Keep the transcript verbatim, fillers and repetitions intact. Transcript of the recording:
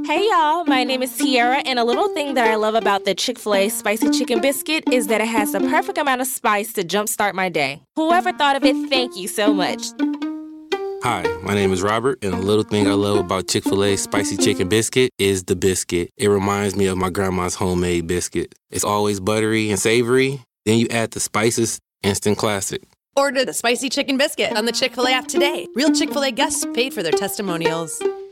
Hey y'all, my name is Tiara, and a little thing that I love about the Chick-fil-A Spicy Chicken Biscuit is that it has the perfect amount of spice to jumpstart my day. Whoever thought of it, thank you so much. Hi, my name is Robert, and a little thing I love about Chick-fil-A Spicy Chicken Biscuit is the biscuit. It reminds me of my grandma's homemade biscuit. It's always buttery and savory. Then you add the spices, instant classic. Order the Spicy Chicken Biscuit on the Chick-fil-A app today. Real Chick-fil-A guests paid for their testimonials.